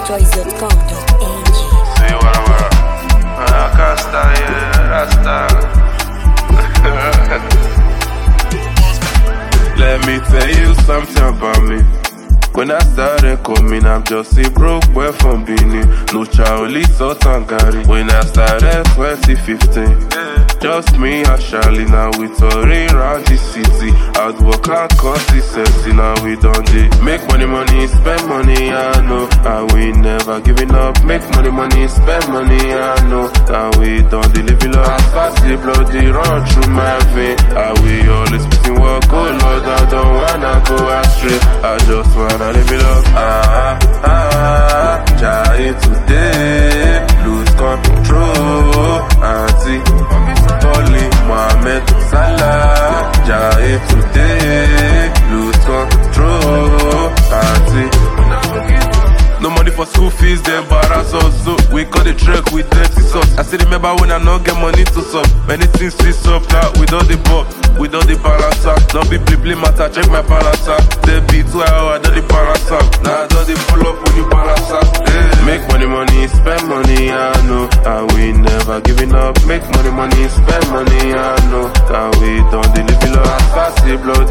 NigerChoice.com.ng. See what I'm I can't stand Let me tell you something about me. When I started coming, I'm just a broke boy from Benin. No Charlie, so Tangari. When I started 2015, just me and Charlie. Now we touring around the city. I'd work and cause the sexy. Now we done it. Make money, money, spend money, I know. And we never giving up. Make money, money, spend money, I know. And we done the living up. Fast the bloody run through my vein. And we always putting work. Oh Lord, I don't wanna go astray. I just wanna live it up, try today, lose control, Auntie, Tolly, Mohamed, Salah, try today, lose control, Auntie. No money for school fees, they embarrass us. So we got the trek with dirty sauce. I still remember when I not get money to sub. Many things switch up now. We don't the ball, we don't the balance up. Don't be play matter, check my balance up. They be 2 hours, I don't the balance up. Now I don't the pull up when you balance up. Make money, money, spend money, I know. And we never giving up. Make money, money, spend money, I know. And we don't the living up. Fast the blow